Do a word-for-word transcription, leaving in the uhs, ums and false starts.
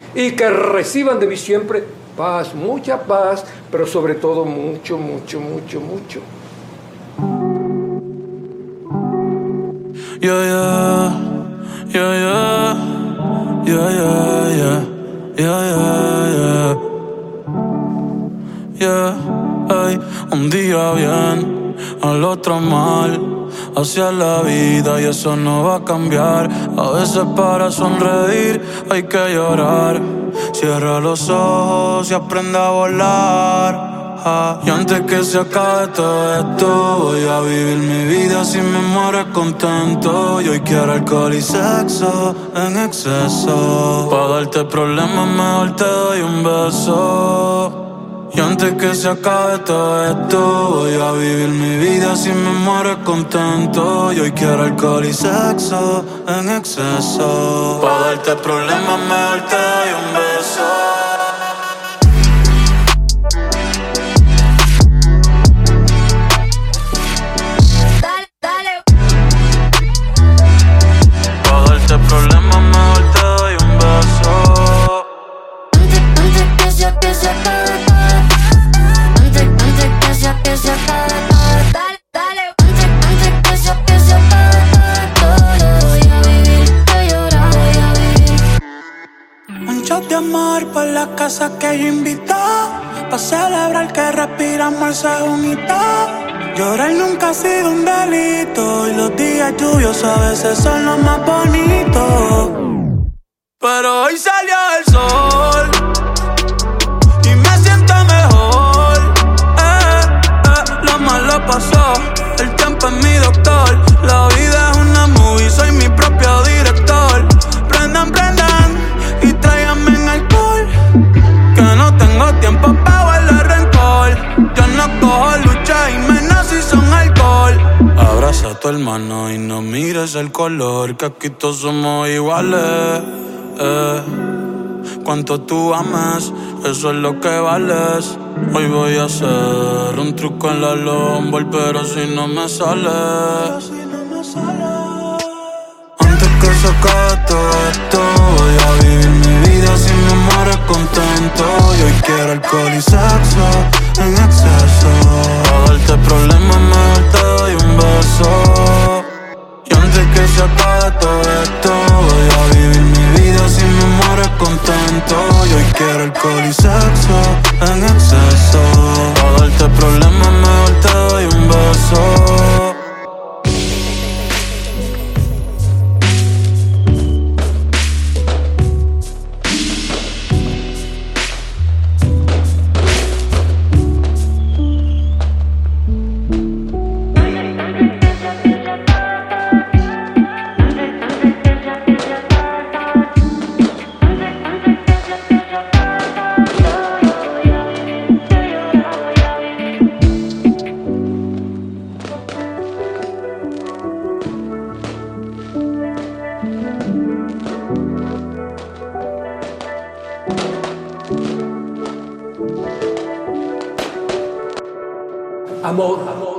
y que reciban de mí siempre paz, mucha paz, pero sobre todo mucho, mucho, mucho, mucho. Yeah, yeah, yeah, yeah, yeah, yeah, yeah, yeah, yeah, yeah, hey, un día bien, al otro mal, hacia la vida y eso no va a cambiar. A veces para sonreír hay que llorar. Cierra los ojos y aprende a volar. Ah, y antes que se acabe todo esto, voy a vivir mi vida sin me muero contento. Y hoy quiero alcohol y sexo en exceso. Pa' darte problemas mejor te doy un beso. Y antes que se acabe todo esto, voy a vivir mi vida sin me muero contento. Y hoy quiero alcohol y sexo en exceso. Pa' darte problemas mejor te doy un beso. De amor por la casa que yo invito, pa' celebrar que respiramos el segundito. Llorar nunca ha sido un delito y los días lluviosos a veces son los más bonitos. Pero hoy salió el sol y me siento mejor. Eh, eh, lo malo pasó, el tiempo es mi doctor. La vida es una movie, soy mi propio director. Prendan, prendan y tráiganme en alcohol, que no tengo tiempo pa' guardar rencor. Yo no cojo lucha y menos si son alcohol. Abraza a tu hermano y no mires el color, que aquí todos somos iguales. Eh, cuanto tú ames, eso es lo que vales. Hoy voy a hacer un truco en la lomba, pero si no me sale, antes que se acabe todo esto, voy a vivir mi vida sin me muero contento. Y hoy quiero alcohol y sexo en exceso. Pa' darte problemas mejor te doy un beso. Y antes que se acabe todo esto, voy a vivir mi vida sin me muero contento. Y hoy quiero alcohol y sexo en exceso. Pa' darte problemas mejor te doy un beso. Amor, amor.